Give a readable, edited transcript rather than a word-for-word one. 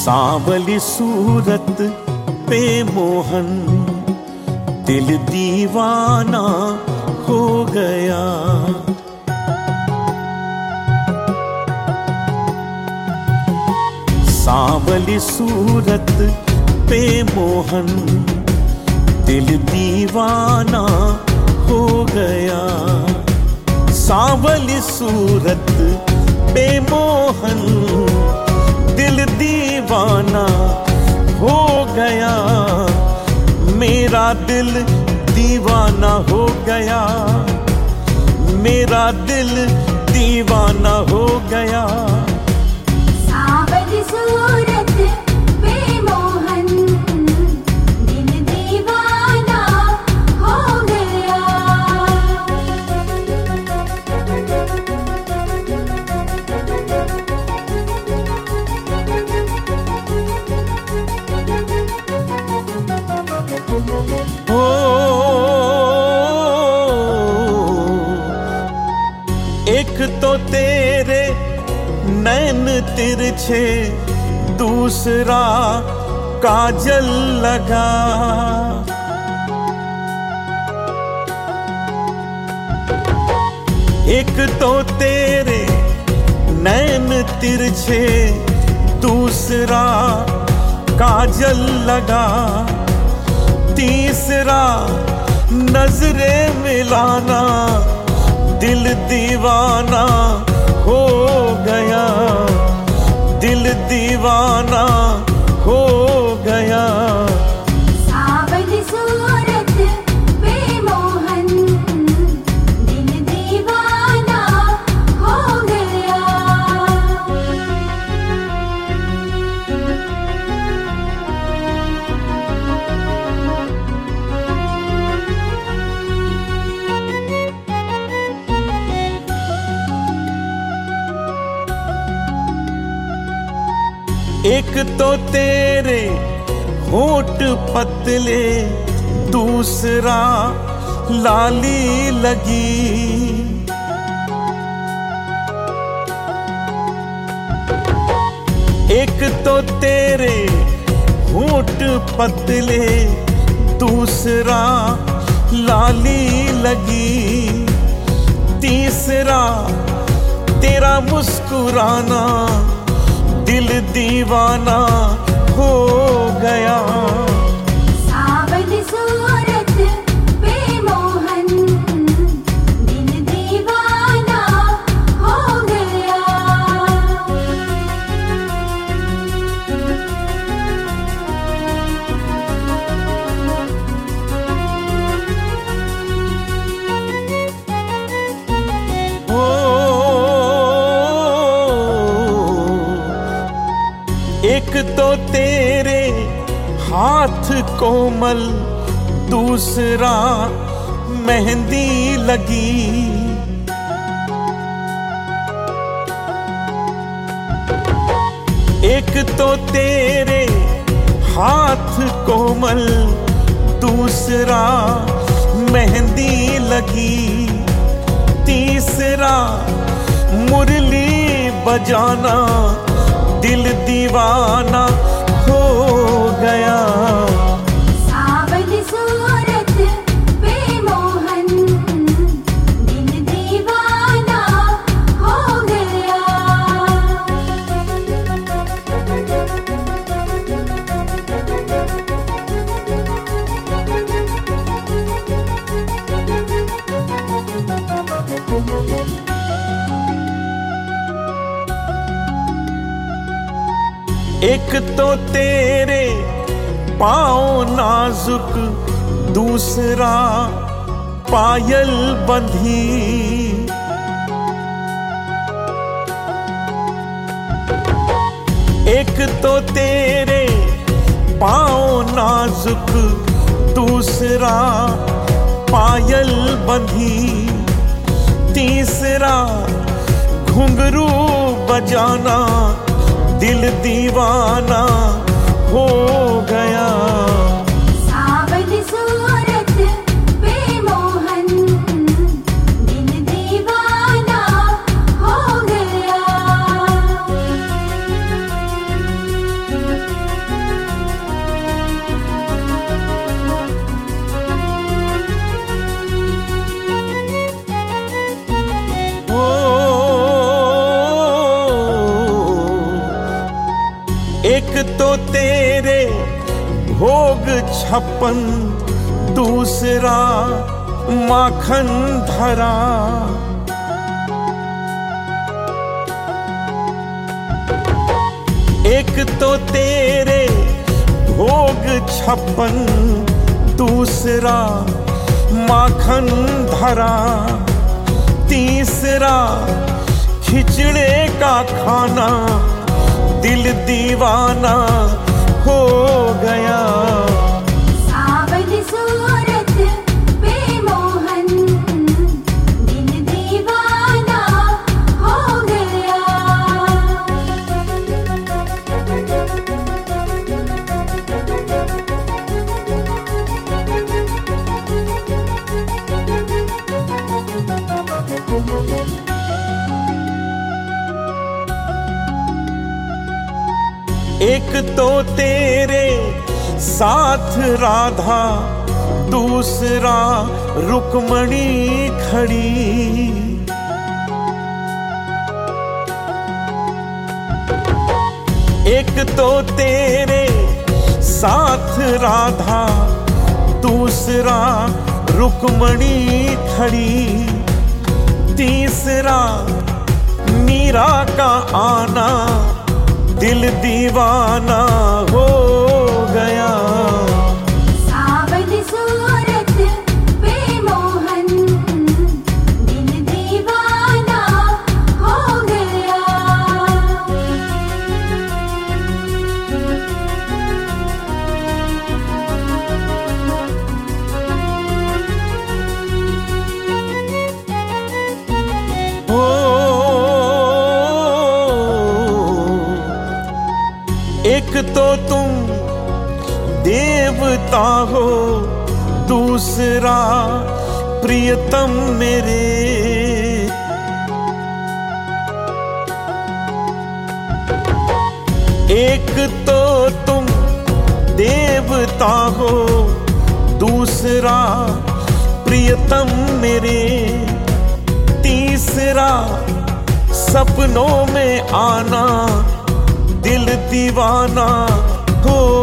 सांवली सूरत पे मोहन दिल दीवाना हो गया। सांवली सूरत पे मोहन दिल दीवाना हो गया। सांवली सूरत पे मोहन दिल दीवाना हो गया। मेरा दिल दीवाना हो गया, मेरा दिल दीवाना हो गया। सांवली सूरत पे मोहन दिल दीवाना हो गया। ओ एक तो तेरे नैन तिरछे, दूसरा काजल लगा। एक तो तेरे नैन तिरछे, दूसरा काजल लगा। तीसरा नजरे मिलाना, दिल दीवाना हो गया, दिल दीवाना हो गया। सांवली सूरत पे मोहन दिल दीवाना हो गया। एक तो तेरे होठ पतले, दूसरा लाली लगी। एक तो तेरे होठ पतले, दूसरा लाली लगी। तीसरा तेरा मुस्कुराना, दिल दीवाना हो गया। सांवली सूरत पे मोहन दिल दीवाना हो गया। ओ एक तो तेरे हाथ कोमल, दूसरा मेहंदी लगी। एक तो तेरे हाथ कोमल, दूसरा मेहंदी लगी। तीसरा मुरली बजाना, दिल दीवाना हो गया। सांवली सूरत पे मोहन दिल दीवाना हो गया। एक तो तेरे पाँव नाजुक, दूसरा पायल बंधी। एक तो तेरे पाँव नाजुक, दूसरा पायल बंधी। तीसरा घुंघरू बजाना, दिल दीवाना हो गया। सांवली सूरत पे मोहन दिल दीवाना हो गया। तेरे भोग 56, दूसरा माखन धरा। एक तो तेरे भोग 56, दूसरा माखन धरा, तीसरा खिचड़े का खाना, दिल दीवाना हो गया। सावली सूरत पे मोहन, दिल दीवाना हो गया। एक तो तेरे साथ राधा, दूसरा रुक्मणी खड़ी। एक तो तेरे साथ राधा, दूसरा रुक्मणी खड़ी, तीसरा मीरा का आना, दिल दीवाना हो गया। सावली सूरत पे मोहन, दिल दीवाना हो गया। एक तो तुम देवता हो, दूसरा प्रियतम मेरे। एक तो तुम देवता हो, दूसरा प्रियतम मेरे, तीसरा सपनों में आना, दिल दीवाना हो